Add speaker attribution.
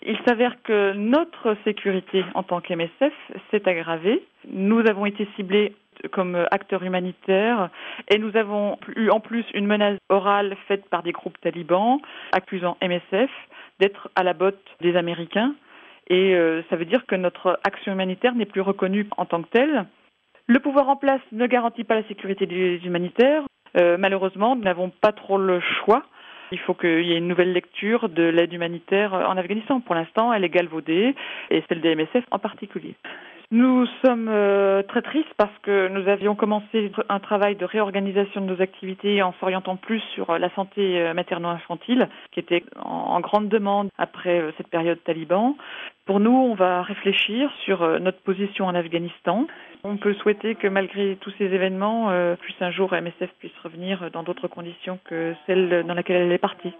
Speaker 1: Il s'avère que notre sécurité en tant qu'MSF s'est aggravée. Nous avons été ciblés comme acteurs humanitaires et nous avons eu en plus une menace orale faite par des groupes talibans accusant MSF d'être à la botte des Américains. Et ça veut dire que notre action humanitaire n'est plus reconnue en tant que telle. Le pouvoir en place ne garantit pas la sécurité des humanitaires. Malheureusement, nous n'avons pas trop le choix. Il faut qu'il y ait une nouvelle lecture de l'aide humanitaire en Afghanistan. Pour l'instant, elle est galvaudée, et celle des MSF en particulier. Nous sommes très tristes parce que nous avions commencé un travail de réorganisation de nos activités en s'orientant plus sur la santé materno-infantile, qui était en grande demande après cette période taliban. Pour nous, on va réfléchir sur notre position en Afghanistan. On peut souhaiter que malgré tous ces événements, puisse un jour MSF puisse revenir dans d'autres conditions que celles dans lesquelles elle est partie.